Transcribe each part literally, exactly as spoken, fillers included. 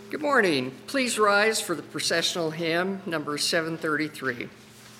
Good morning. Please rise for the processional hymn, number seven thirty-three.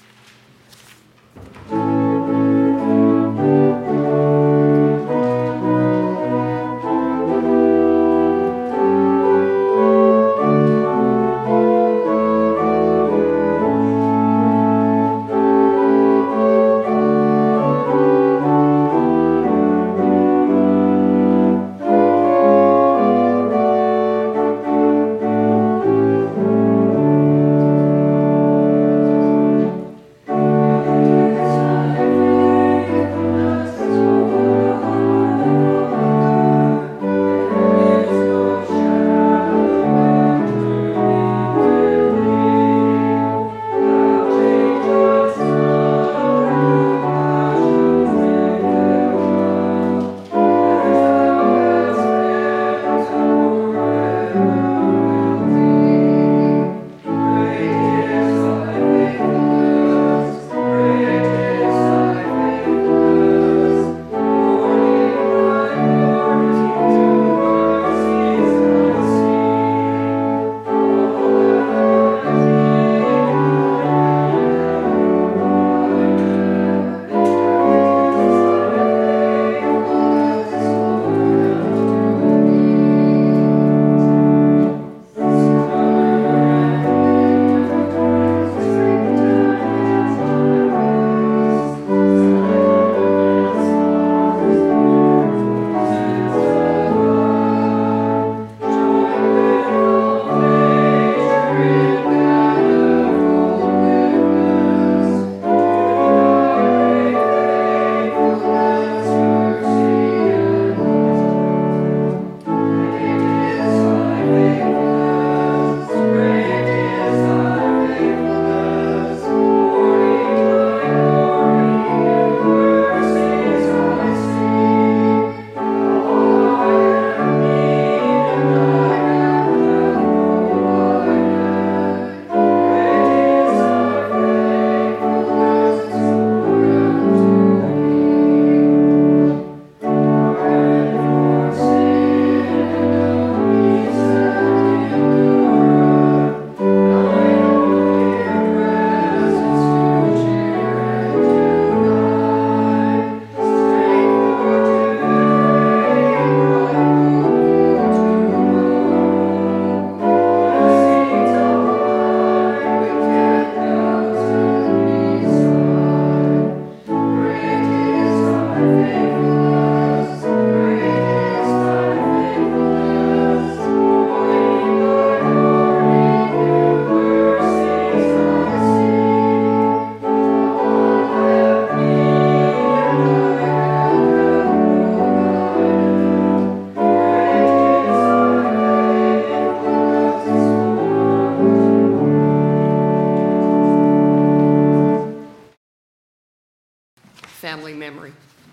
Family memory.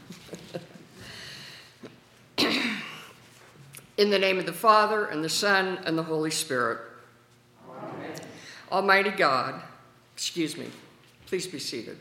In the name of the Father, and the Son, and the Holy Spirit. Amen. Almighty God, excuse me, please be seated.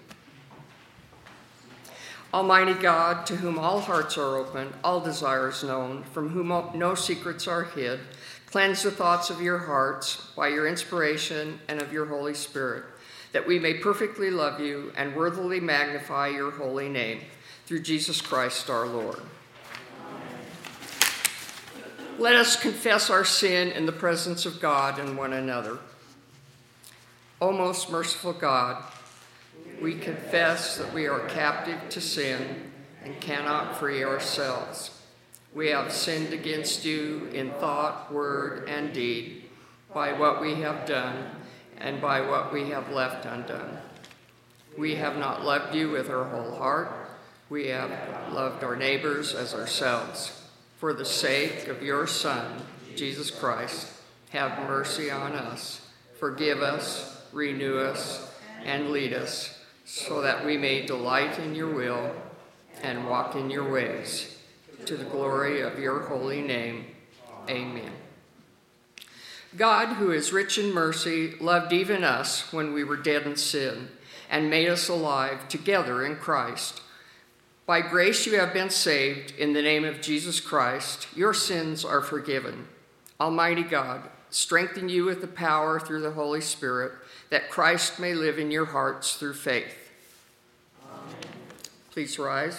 Almighty God, to whom all hearts are open, all desires known, from whom no secrets are hid, cleanse the thoughts of your hearts by your inspiration and of your Holy Spirit, that we may perfectly love you and worthily magnify your holy name, through Jesus Christ our Lord. Amen. Let us confess our sin in the presence of God and one another. O most merciful God, we confess that we are captive to sin and cannot free ourselves. We have sinned against you in thought, word, and deed, by what we have done and by what we have left undone. We have not loved you with our whole heart. We have loved our neighbors as ourselves. For the sake of your Son, Jesus Christ, have mercy on us. Forgive us, renew us, and lead us, so that we may delight in your will and walk in your ways, to the glory of your holy name. Amen. God, who is rich in mercy, loved even us when we were dead in sin, and made us alive together in Christ. By grace you have been saved in the name of Jesus Christ. Your sins are forgiven. Almighty God, strengthen you with the power through the Holy Spirit, that Christ may live in your hearts through faith. Amen. Please rise.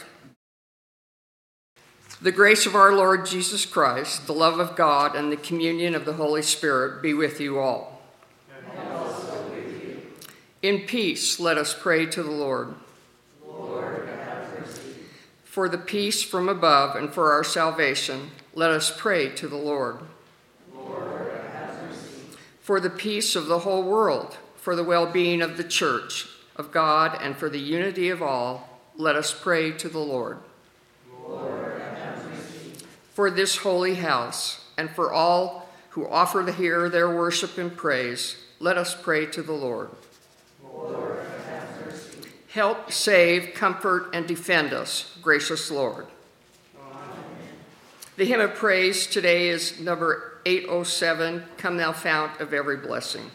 The grace of our Lord Jesus Christ, the love of God, and the communion of the Holy Spirit be with you all. And also with you. In peace, let us pray to the Lord. Lord, have mercy. For the peace from above and for our salvation, let us pray to the Lord. Lord, have mercy. For the peace of the whole world, for the well-being of the Church, of God, and for the unity of all, let us pray to the Lord. Lord, have mercy. For this holy house, and for all who offer here their worship and praise, let us pray to the Lord. Lord, have mercy. Help, save, comfort, and defend us, gracious Lord. Amen. The hymn of praise today is number eight oh seven, Come Thou Fount of Every Blessing.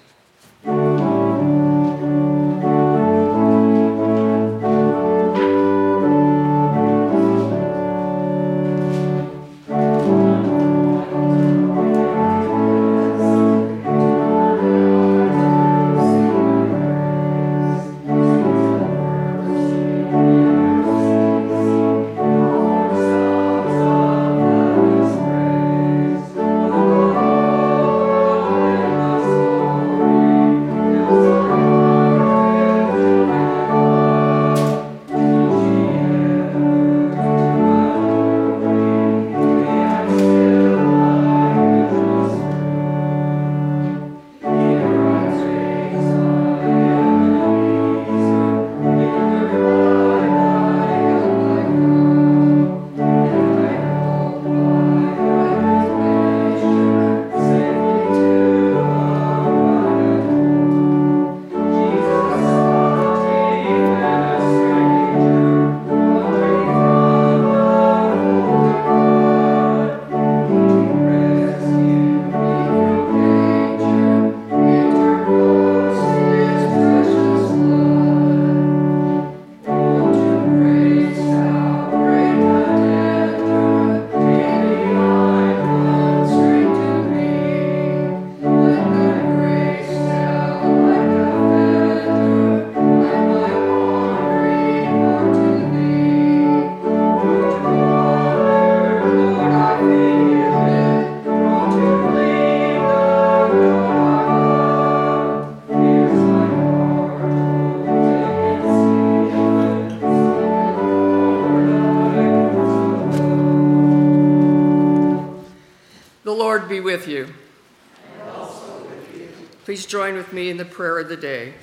Be with you. And also with you. Please join with me in the prayer of the day.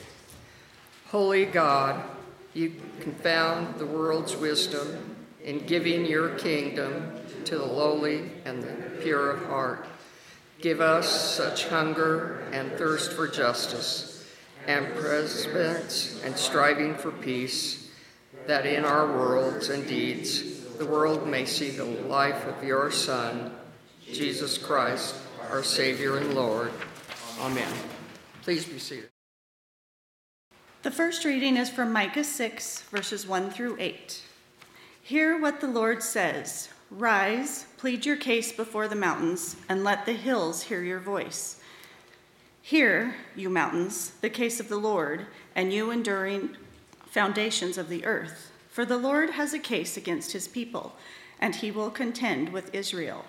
Holy God, you confound the world's wisdom in giving your kingdom to the lowly and the pure of heart. Give us such hunger and thirst for justice and perseverance and striving for peace, that in our words and deeds the world may see the life of your Son, Jesus Christ, our Savior and Lord. Amen. Please be seated. The first reading is from Micah six, verses one through eight. Hear what the Lord says. Rise, plead your case before the mountains, and let the hills hear your voice. Hear, you mountains, the case of the Lord, and you enduring foundations of the earth. For the Lord has a case against his people, and he will contend with Israel.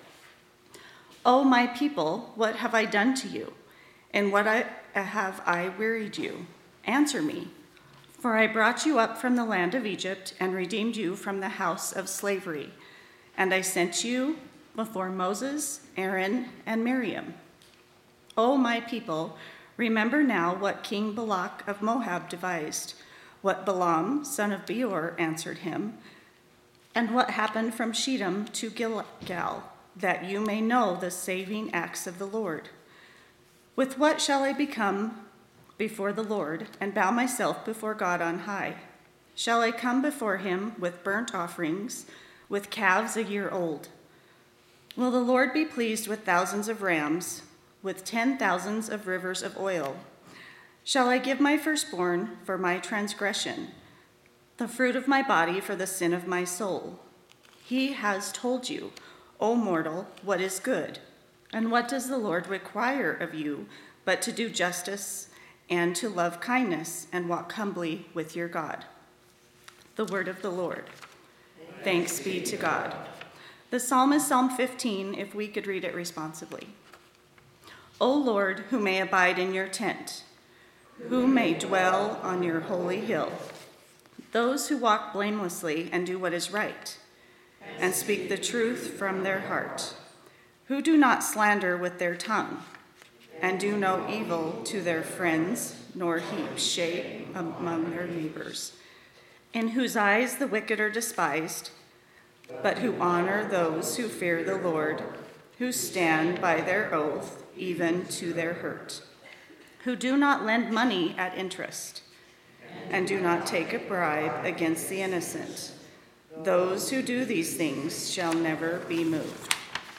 O my people, what have I done to you? And what I, have I wearied you? Answer me. For I brought you up from the land of Egypt and redeemed you from the house of slavery. And I sent you before Moses, Aaron, and Miriam. O my people, remember now what King Balak of Moab devised, what Balaam, son of Beor, answered him, and what happened from Shittim to Gilgal, that you may know the saving acts of the Lord. With what shall I become before the Lord and bow myself before God on high? Shall I come before him with burnt offerings, with calves a year old? Will the Lord be pleased with thousands of rams, with ten thousands of rivers of oil? Shall I give my firstborn for my transgression, the fruit of my body for the sin of my soul? He has told you, O mortal, what is good. And what does the Lord require of you but to do justice and to love kindness and walk humbly with your God? The word of the Lord. Thanks be to God. The psalm is Psalm fifteen, if we could read it responsibly. O Lord, who may abide in your tent, who may dwell on your holy hill, those who walk blamelessly and do what is right, and speak the truth from their heart, who do not slander with their tongue, and do no evil to their friends, nor heap shame among their neighbors, in whose eyes the wicked are despised, but who honor those who fear the Lord, who stand by their oath, even to their hurt, who do not lend money at interest, and do not take a bribe against the innocent. Those who do these things shall never be moved.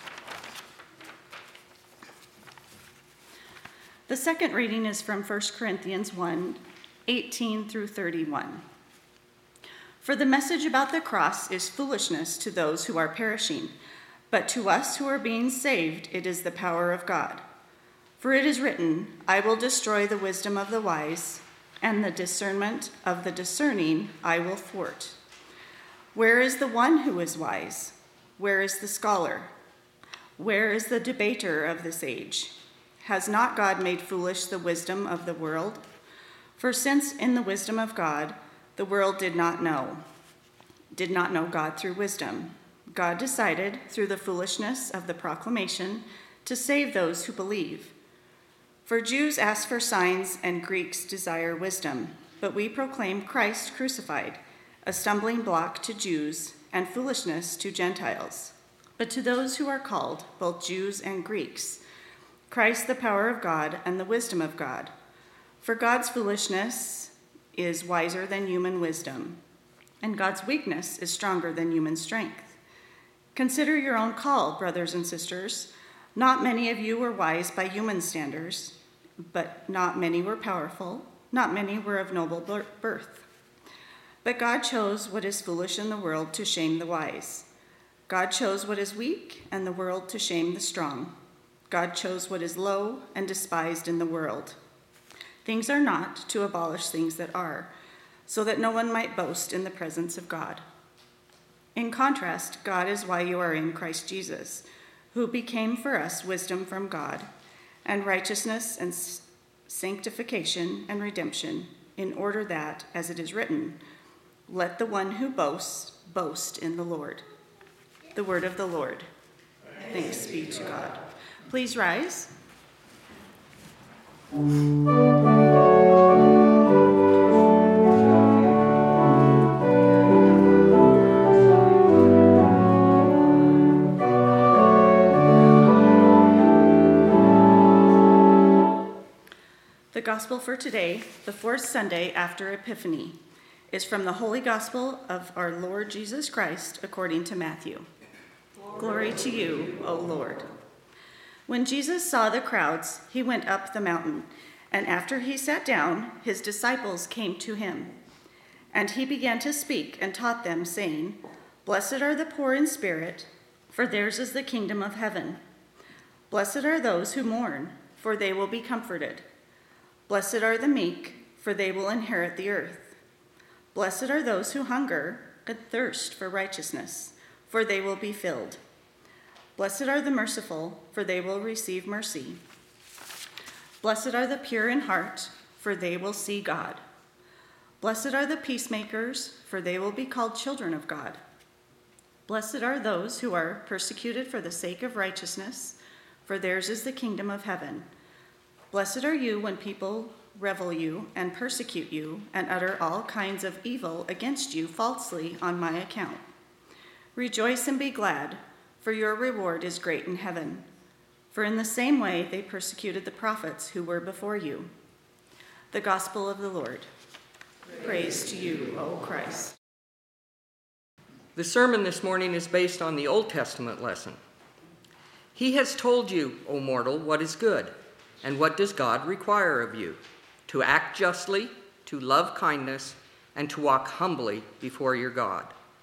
The second reading is from First Corinthians one, eighteen through thirty-one. For the message about the cross is foolishness to those who are perishing, but to us who are being saved it is the power of God. For it is written, I will destroy the wisdom of the wise, and the discernment of the discerning I will thwart. Where is the one who is wise? Where is the scholar? Where is the debater of this age? Has not God made foolish the wisdom of the world? For since in the wisdom of God, the world did not know, did not know God through wisdom, God decided through the foolishness of the proclamation to save those who believe. For Jews ask for signs and Greeks desire wisdom, but we proclaim Christ crucified, a stumbling block to Jews and foolishness to Gentiles. But to those who are called, both Jews and Greeks, Christ the power of God and the wisdom of God. For God's foolishness is wiser than human wisdom, and God's weakness is stronger than human strength. Consider your own call, brothers and sisters. Not many of you were wise by human standards, but not many were powerful, not many were of noble birth. But God chose what is foolish in the world to shame the wise. God chose what is weak and the world to shame the strong. God chose what is low and despised in the world. Things are not to abolish things that are, so that no one might boast in the presence of God. In contrast, God is why you are in Christ Jesus, who became for us wisdom from God, and righteousness and sanctification and redemption, in order that, as it is written, let the one who boasts boast in the Lord. The word of the Lord. Thanks be to God. Please rise. The gospel for today, the fourth Sunday after Epiphany, is from the Holy Gospel of our Lord Jesus Christ according to Matthew. Glory to you, O Lord. When Jesus saw the crowds, he went up the mountain, and after he sat down, his disciples came to him. And he began to speak and taught them, saying, Blessed are the poor in spirit, for theirs is the kingdom of heaven. Blessed are those who mourn, for they will be comforted. Blessed are the meek, for they will inherit the earth. Blessed are those who hunger and thirst for righteousness, for they will be filled. Blessed are the merciful, for they will receive mercy. Blessed are the pure in heart, for they will see God. Blessed are the peacemakers, for they will be called children of God. Blessed are those who are persecuted for the sake of righteousness, for theirs is the kingdom of heaven. Blessed are you when people revile you and persecute you and utter all kinds of evil against you falsely on my account. Rejoice and be glad, for your reward is great in heaven. For in the same way they persecuted the prophets who were before you. The gospel of the Lord. Praise to you, O Christ. The sermon this morning is based on the Old Testament lesson. He has told you, O mortal, what is good, and what does God require of you? To act justly, to love kindness, and to walk humbly before your God.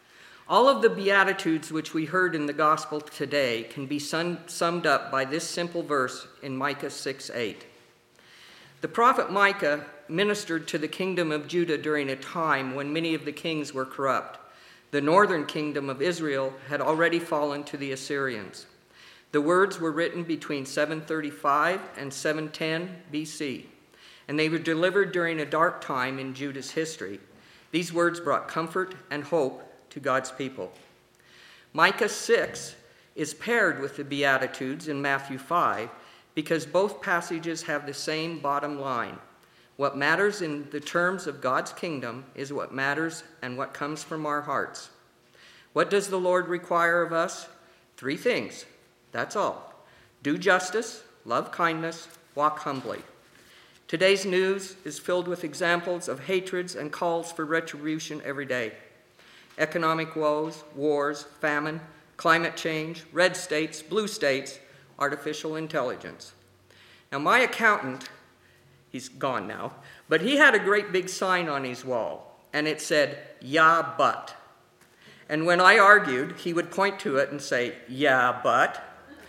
All of the Beatitudes which we heard in the gospel today can be sum- summed up by this simple verse in Micah six eight. The prophet Micah ministered to the kingdom of Judah during a time when many of the kings were corrupt. The northern kingdom of Israel had already fallen to the Assyrians. The words were written between seven thirty-five and seven ten B C, and they were delivered during a dark time in Judah's history. These words brought comfort and hope to God's people. Micah six is paired with the Beatitudes in Matthew five because both passages have the same bottom line. What matters in the terms of God's kingdom is what matters and what comes from our hearts. What does the Lord require of us? Three things. That's all. Do justice, love kindness, walk humbly. Today's news is filled with examples of hatreds and calls for retribution every day. Economic woes, wars, famine, climate change, red states, blue states, artificial intelligence. Now, my accountant, he's gone now, but he had a great big sign on his wall, and it said, "Yeah, but." And when I argued, he would point to it and say, "Yeah, but,"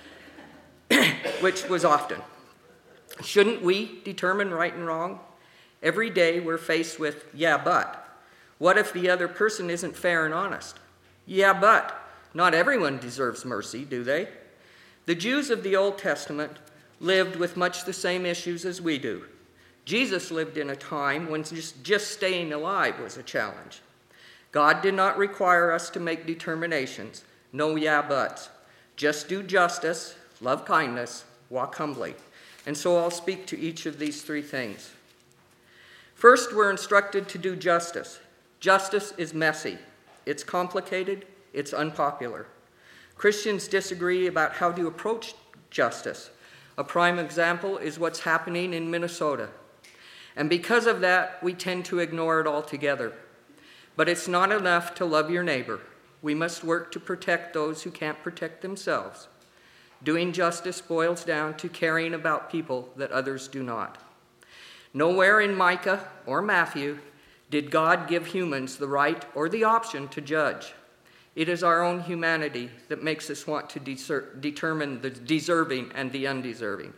which was often. Shouldn't we determine right and wrong? Every day we're faced with, "Yeah, but." What if the other person isn't fair and honest? Yeah, but not everyone deserves mercy, do they? The Jews of the Old Testament lived with much the same issues as we do. Jesus lived in a time when just, just staying alive was a challenge. God did not require us to make determinations, no yeah buts. Just do justice, love kindness, walk humbly. And so I'll speak to each of these three things. First, we're instructed to do justice. Justice is messy. It's complicated. It's unpopular. Christians disagree about how to approach justice. A prime example is what's happening in Minnesota. And because of that, we tend to ignore it altogether. But it's not enough to love your neighbor. We must work to protect those who can't protect themselves. Doing justice boils down to caring about people that others do not. Nowhere in Micah or Matthew did God give humans the right or the option to judge. It is our own humanity that makes us want to deser- determine the deserving and the undeserving.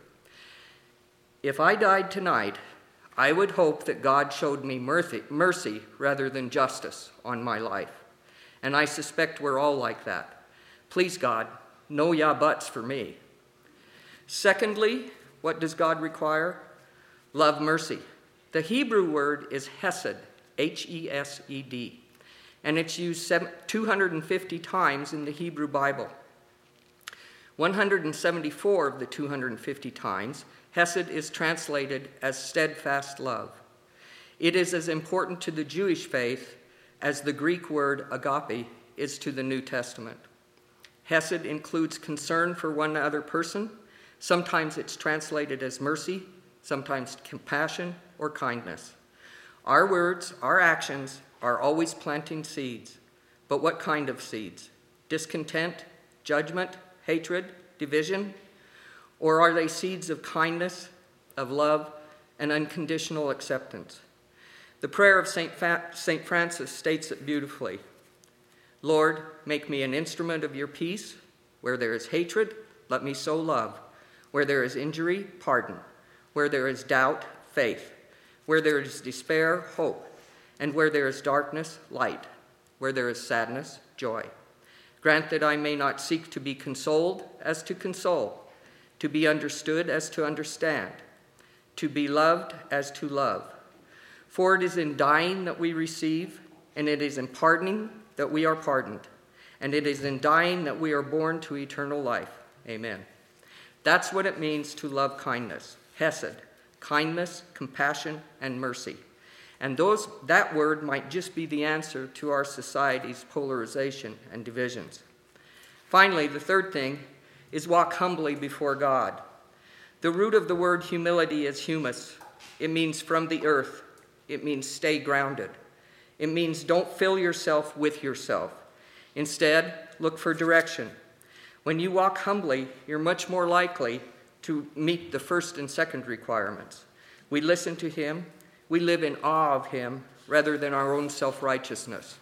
If I died tonight, I would hope that God showed me mercy, mercy rather than justice on my life. And I suspect we're all like that. Please, God, no yeah buts for me. Secondly, what does God require? Love mercy. The Hebrew word is hesed, H E S E D, and it's used two hundred fifty times in the Hebrew Bible. one hundred seventy-four of the two hundred fifty times, hesed is translated as steadfast love. It is as important to the Jewish faith as the Greek word agape is to the New Testament. Hesed includes concern for one other person. Sometimes it's translated as mercy, sometimes compassion or kindness. Our words, our actions are always planting seeds. But what kind of seeds? Discontent, judgment, hatred, division? Or are they seeds of kindness, of love, and unconditional acceptance? The prayer of Saint Fa- Saint Francis states it beautifully. Lord, make me an instrument of your peace. Where there is hatred, let me sow love. Where there is injury, pardon. Where there is doubt, faith. Where there is despair, hope. And where there is darkness, light. Where there is sadness, joy. Grant that I may not seek to be consoled as to console, to be understood as to understand, to be loved as to love. For it is in dying that we receive, and it is in pardoning that we are pardoned, and it is in dying that we are born to eternal life. Amen. That's what it means to love kindness, hesed, kindness, compassion, and mercy. And those that word might just be the answer to our society's polarization and divisions. Finally, the third thing is walk humbly before God. The root of the word humility is humus. It means from the earth. It means stay grounded. It means don't fill yourself with yourself. Instead, look for direction. When you walk humbly, you're much more likely to meet the first and second requirements. We listen to him. We live in awe of him rather than our own self-righteousness.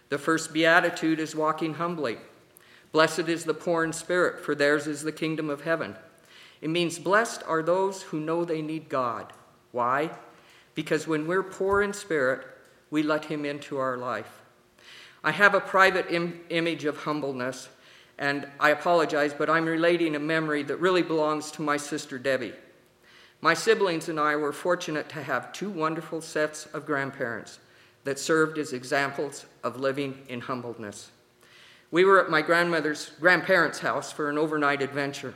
The first beatitude is walking humbly. Blessed is the poor in spirit, for theirs is the kingdom of heaven. It means blessed are those who know they need God. Why? Because when we're poor in spirit, we let him into our life. I have a private im- image of humbleness, and I apologize, but I'm relating a memory that really belongs to my sister Debbie. My siblings and I were fortunate to have two wonderful sets of grandparents that served as examples of living in humbleness. We were at my grandmother's grandparents' house for an overnight adventure.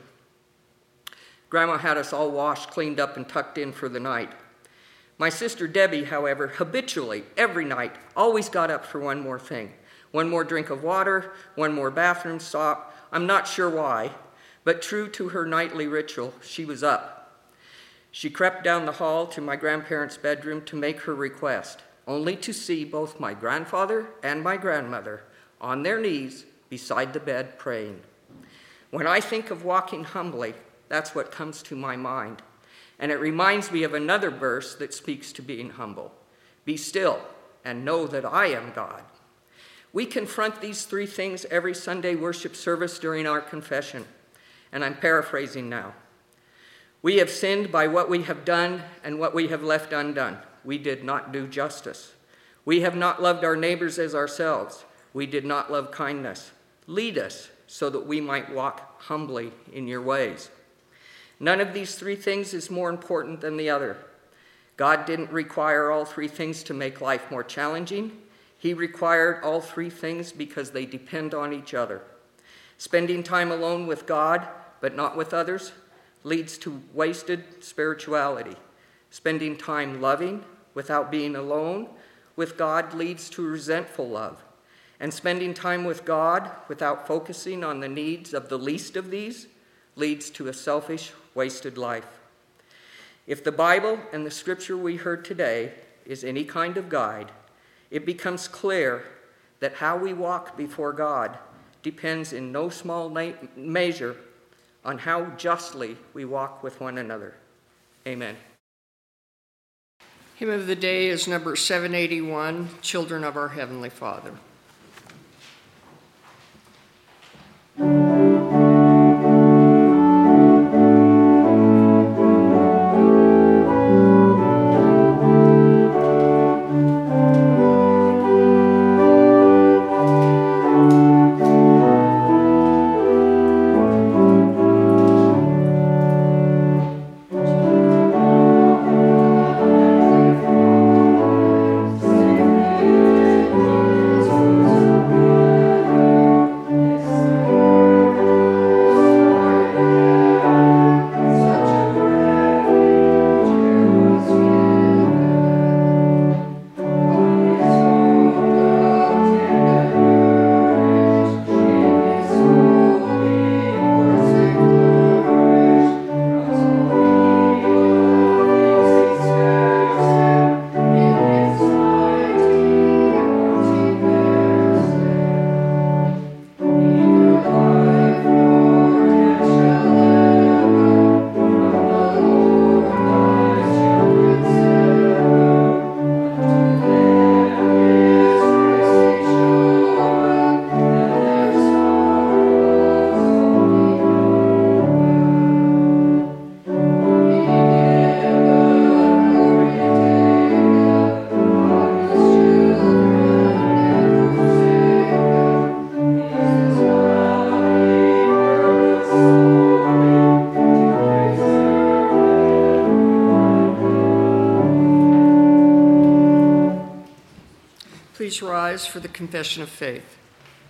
Grandma had us all washed, cleaned up, and tucked in for the night. My sister Debbie, however, habitually, every night, always got up for one more thing. One more drink of water, one more bathroom stop. I'm not sure why, but true to her nightly ritual, she was up. She crept down the hall to my grandparents' bedroom to make her request, only to see both my grandfather and my grandmother on their knees beside the bed praying. When I think of walking humbly, that's what comes to my mind. And it reminds me of another verse that speaks to being humble. Be still and know that I am God. We confront these three things every Sunday worship service during our confession. And I'm paraphrasing now. We have sinned by what we have done and what we have left undone. We did not do justice. We have not loved our neighbors as ourselves. We did not love kindness. Lead us so that we might walk humbly in your ways. None of these three things is more important than the other. God didn't require all three things to make life more challenging. He required all three things because they depend on each other. Spending time alone with God, but not with others, leads to wasted spirituality. Spending time loving without being alone with God leads to resentful love. And spending time with God without focusing on the needs of the least of these leads to a selfish, wasted life. If the Bible and the scripture we heard today is any kind of guide, it becomes clear that how we walk before God depends in no small na- measure on how justly we walk with one another. Amen. Hymn of the day is number seven eighty-one, Children of Our Heavenly Father. Please rise for the confession of faith.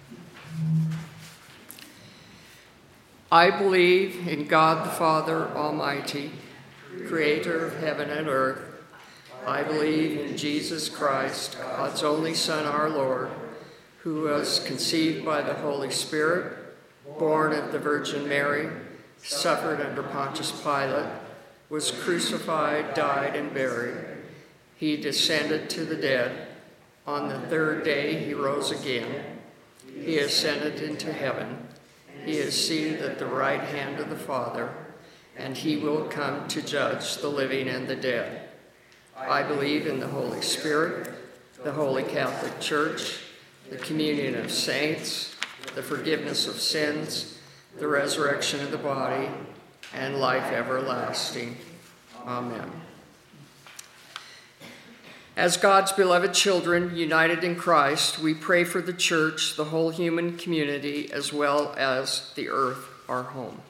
I believe in God the Father Almighty, creator of heaven and earth. I believe in Jesus Christ, God's only Son, our Lord, who was conceived by the Holy Spirit, born of the Virgin Mary, suffered under Pontius Pilate, was crucified, died, and buried. He descended to the dead. On the third day he rose again. He ascended into heaven. He is seated at the right hand of the Father, and he will come to judge the living and the dead. I believe in the Holy Spirit, the Holy Catholic Church, the communion of saints, the forgiveness of sins, the resurrection of the body, and life everlasting. Amen. As God's beloved children united in Christ, we pray for the church, the whole human community, as well as the earth, our home.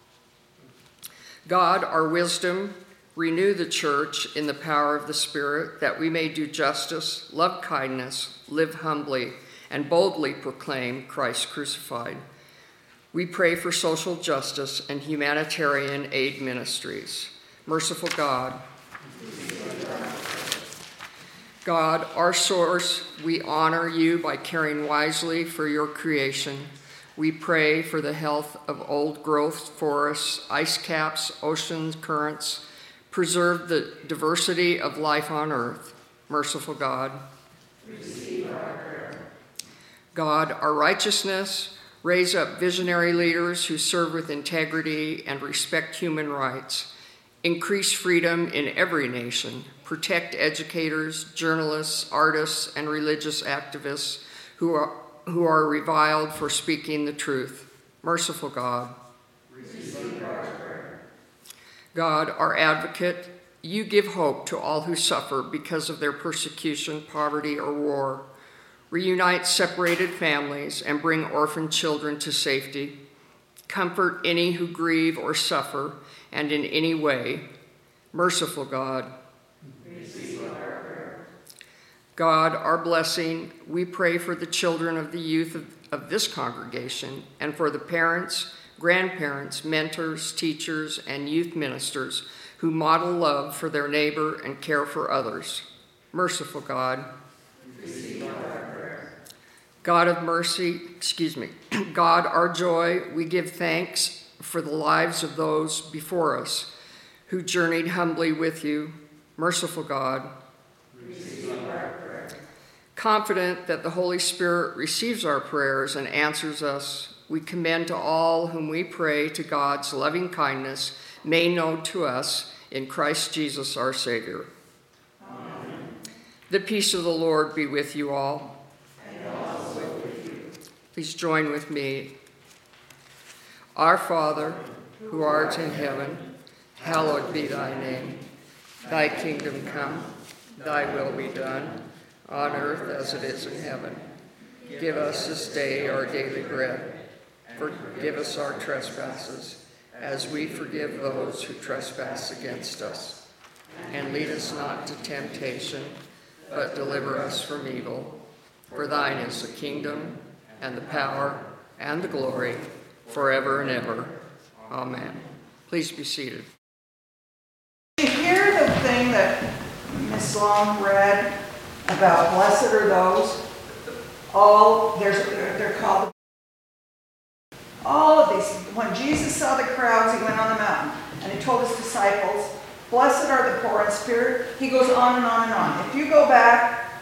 God, our wisdom, renew the church in the power of the Spirit, that we may do justice, love kindness, live humbly, and boldly proclaim Christ crucified. We pray for social justice and humanitarian aid ministries. Merciful God, God, our source, we honor you by caring wisely for your creation. We pray for the health of old-growth forests, ice caps, ocean currents. Preserve the diversity of life on earth. Merciful God, Receive our prayer. God, our righteousness, raise up visionary leaders who serve with integrity and respect human rights. Increase freedom in every nation. Protect educators, journalists, artists, and religious activists who are, who are reviled for speaking the truth. Merciful God, Receive our prayer. God, our advocate, you give hope to all who suffer because of their persecution, poverty, or war. Reunite separated families and bring orphaned children to safety. Comfort any who grieve or suffer, and in any way. Merciful God, Receive our prayer. God, our blessing, we pray for the children of the youth of, of this congregation and for the parents, grandparents, mentors, teachers, and youth ministers who model love for their neighbor and care for others. Merciful God, Receive our prayer. God of mercy, excuse me, God, our joy, we give thanks for the lives of those before us who journeyed humbly with you. Merciful God, Receive our prayer. confident that the Holy Spirit receives our prayers and answers us, we commend to all whom we pray to God's loving kindness made known to us in Christ Jesus our Savior. Amen. The peace of the Lord be with you all. And also with you. Please join with me. Our Father, who art in heaven, hallowed be thy name. Thy kingdom come, thy will be done, on earth as it is in heaven. Give us this day our daily bread. Forgive us our trespasses, as we forgive those who trespass against us. And lead us not to temptation, but deliver us from evil. For thine is the kingdom, and the power, and the glory, forever and ever. Amen. Please be seated. Did you hear the thing that Miss Long read about blessed are those? All, there's, they're, they're called, all of these, when Jesus saw the crowds, he went on the mountain and he told his disciples, blessed are the poor in spirit. He goes on and on and on. If you go back,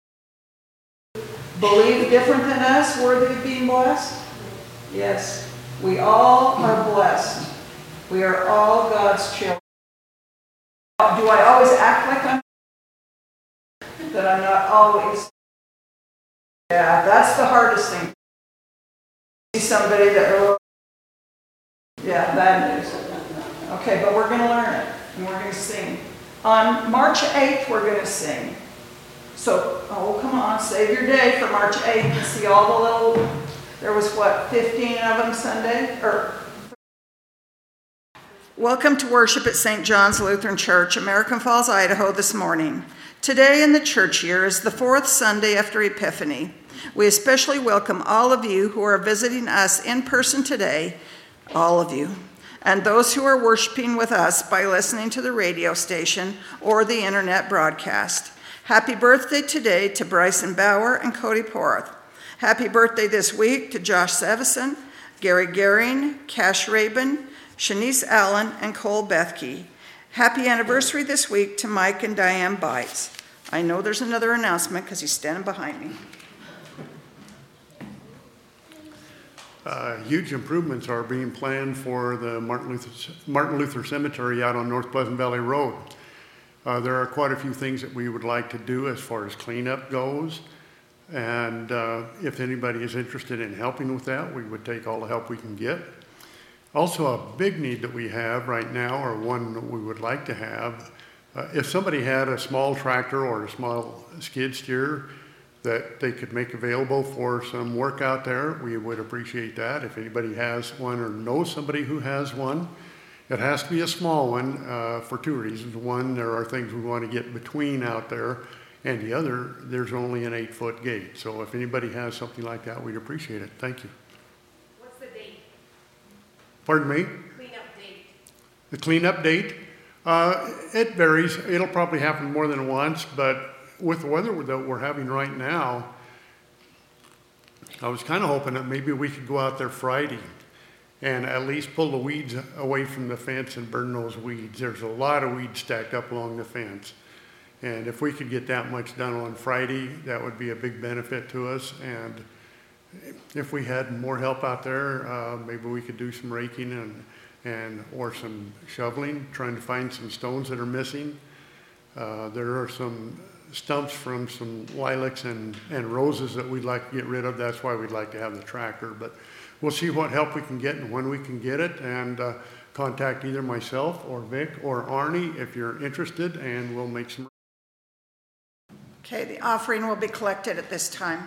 believe different than us, worthy of being blessed? Yes, we all are blessed. We are all God's children. Do I always act like I'm that I'm not always? Yeah, that's the hardest thing. See somebody that, yeah, bad news. Okay, but we're going to learn it, and we're going to sing. On March eighth, we're going to sing. So, oh, come on, save your day for March eighth and see all the little, there was what, fifteen of them Sunday? Or welcome to worship at Saint John's Lutheran Church, American Falls, Idaho this morning. Today in the church year is the fourth Sunday after Epiphany. We especially welcome all of you who are visiting us in person today, all of you, and those who are worshiping with us by listening to the radio station or the internet broadcast. Happy birthday today to Bryson Bauer and Cody Porth. Happy birthday this week to Josh Sevison, Gary Gehring, Cash Rabin, Shanice Allen, and Cole Bethke. Happy anniversary this week to Mike and Diane Bites. I know there's another announcement because he's standing behind me. Uh, huge improvements are being planned for the Martin Luther, Martin Luther Cemetery out on North Pleasant Valley Road. Uh, there are quite a few things that we would like to do as far as cleanup goes. And uh, if anybody is interested in helping with that, we would take all the help we can get. Also, a big need that we have right now, or one that we would like to have, uh, if somebody had a small tractor or a small skid steer that they could make available for some work out there, we would appreciate that. If anybody has one or knows somebody who has one, it has to be a small one uh, for two reasons. One, there are things we want to get between out there, and the other, there's only an eight-foot gate. So if anybody has something like that, we'd appreciate it. Thank you. What's the date? Pardon me? Cleanup date. The cleanup date? Uh, it varies. It'll probably happen more than once, but with the weather that we're having right now, I was kind of hoping that maybe we could go out there Friday and at least pull the weeds away from the fence and burn those weeds. There's a lot of weeds stacked up along the fence. And if we could get that much done on Friday, that would be a big benefit to us. And if we had more help out there, uh, maybe we could do some raking and, and or some shoveling, trying to find some stones that are missing. Uh, there are some stumps from some lilacs and, and roses that we'd like to get rid of. That's why we'd like to have the tractor. But we'll see what help we can get and when we can get it. And uh, contact either myself or Vic or Arnie if you're interested, and we'll make some. Okay, the offering will be collected at this time.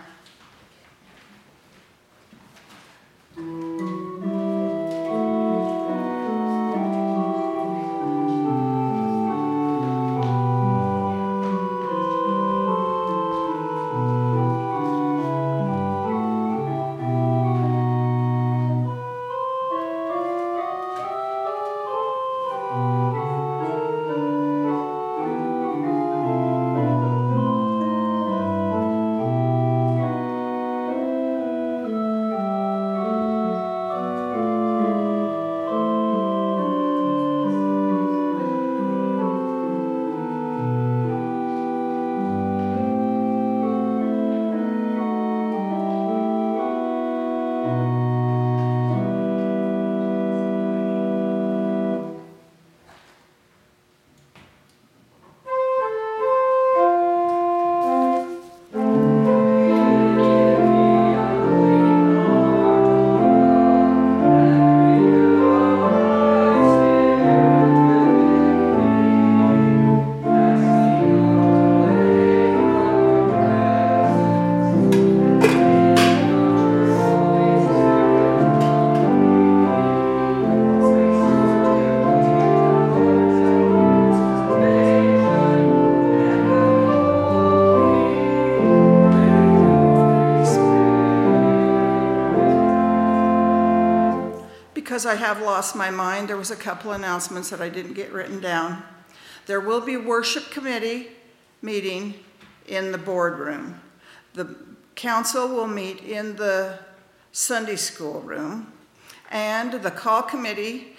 Because I have lost my mind, there was a couple announcements that I didn't get written down. There will be worship committee meeting in the boardroom. The council will meet in the Sunday school room, and the call committee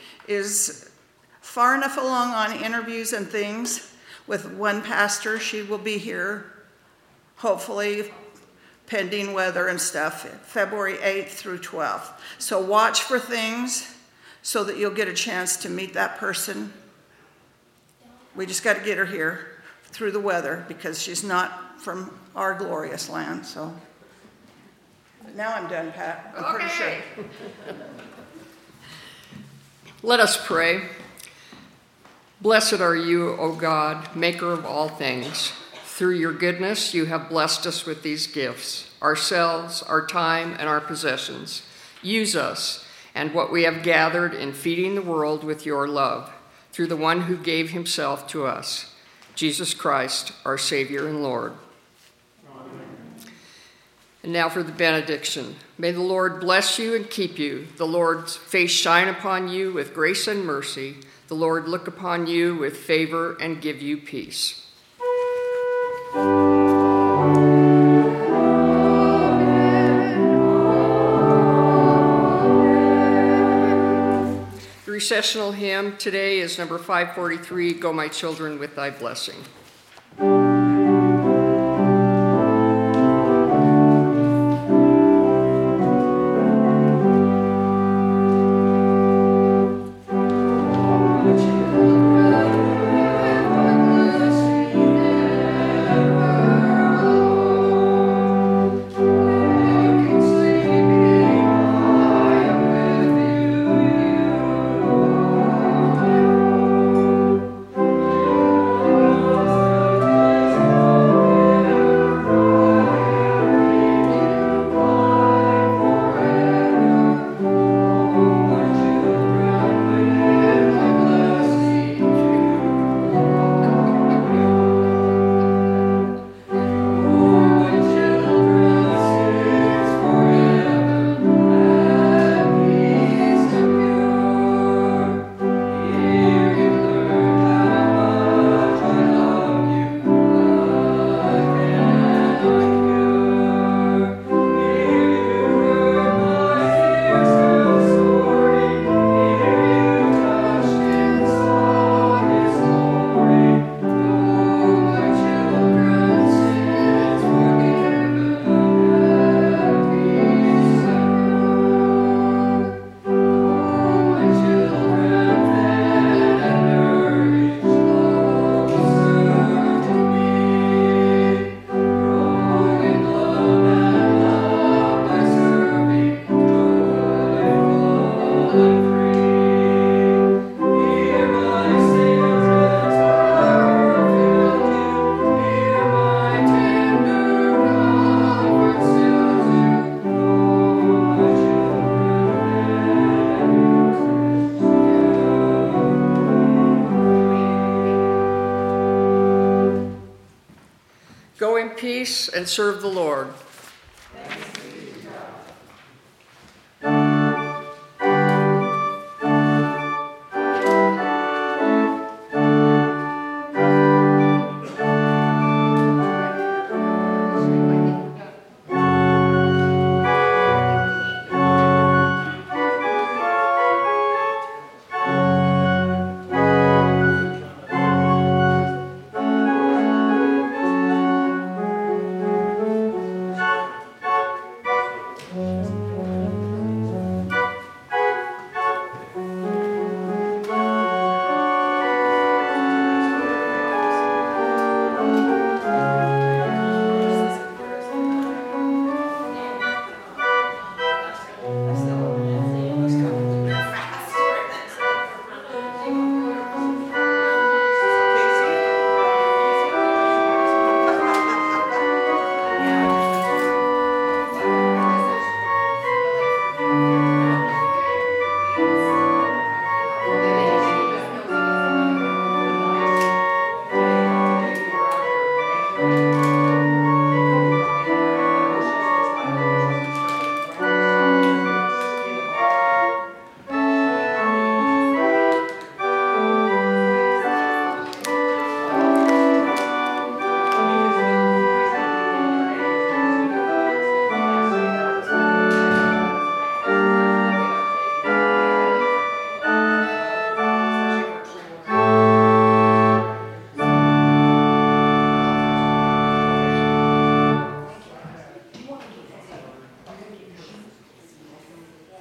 is far enough along on interviews and things with one pastor. She will be here, hopefully, pending weather and stuff, February eighth through twelfth. So watch for things so that you'll get a chance to meet that person. We just got to get her here through the weather because she's not from our glorious land. So but now I'm done, Pat. I'm pretty sure. Let us pray. Blessed are you, O God, maker of all things. Through your goodness, you have blessed us with these gifts, ourselves, our time, and our possessions. Use us and what we have gathered in feeding the world with your love, through the one who gave himself to us, Jesus Christ, our Savior and Lord. Amen. And now for the benediction. May the Lord bless you and keep you. The Lord's face shine upon you with grace and mercy. The Lord look upon you with favor and give you peace. The recessional hymn today is number five forty-three, Go My Children with Thy Blessing. peace and serve the Lord.